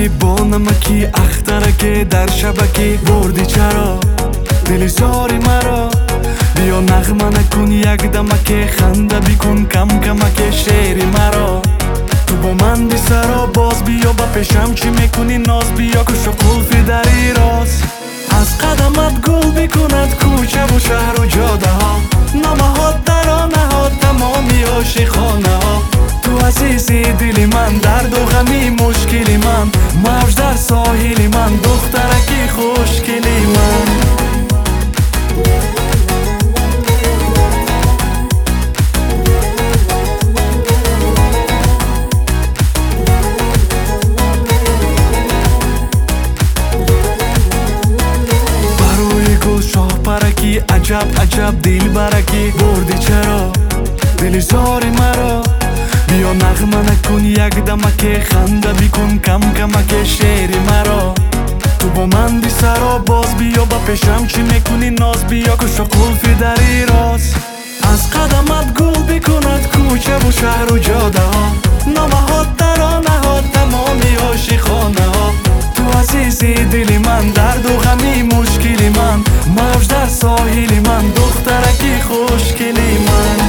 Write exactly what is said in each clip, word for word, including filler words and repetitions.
نمکی با نمکی اخترکی در شبکی بردی چرا دلی زاری مرا بیا نغمه نکن یک دمکی خنده بیکن کم کمکی شعری مرا تو با من بی سرا باز بیا با پیشم چی میکنی ناز بیا کش و قلفی در ایراز از قدمت گل بکند کوچه و شهر و جاده ها نامهات در آنهات تمامی عاشق خانه ها تو عزیزی دلی من درد و غمی مشکلی من موج در ساحلی من دخترکی خوشگلی من پرکی عجب عجب دل برکی بردی چرا دلی زاری مرا بیا نغمه نکن یک دمکی خنده بیکن کم کمکی شعری مرا تو با من بی سرا باز بیا با پیشم چی میکنی ناز بیا کش و قلفی در ایراز از قدمت گل بکند کوچه و شهر و جاده ها نامهات در آنهات تمامی عاشق خانه ها تو عزیزی دلی من درد و غمی مشکلی من موج در ساحلی من دخترکی خوشگلی من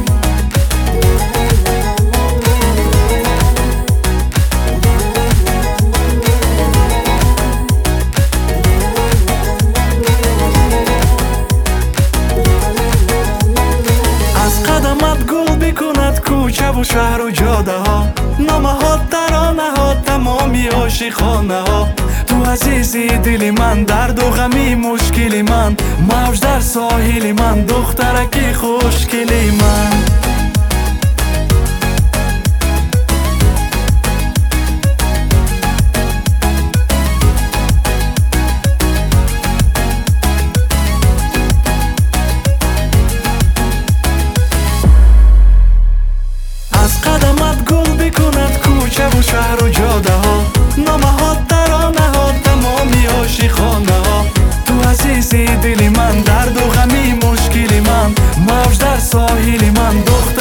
از قدمت گل بکند کوچه و شهر و جاده ها نامهات در آنهات تمامی عاشق خانه ها تو عزیزی دلی من درد و غمی مشکلی من موج در ساحلی من دخترکی خوشگلی من از قدمت گل بکند کوچه و شهر و جاده ها نامهات در آنهات تمامی عاشق خانه ها تو عزیزی دلی من درد و غمی مشکلی من موج در ساحلی من دختر